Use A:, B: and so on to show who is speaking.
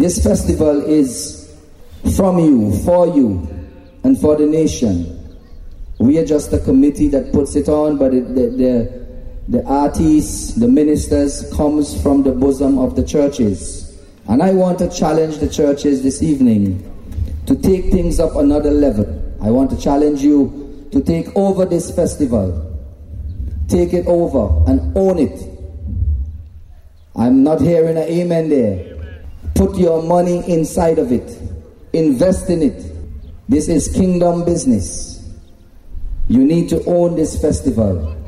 A: This festival is from you, for you, and for the nation. We are just a committee that puts it on, but the artists, the ministers, comes from the bosom of the churches. And I want to challenge the churches this evening to take things up another level. I want to challenge you to take over this festival. Take it over and own it. I'm not hearing an amen there. Put your money inside of it. Invest in it. This is kingdom business. You need to own this festival.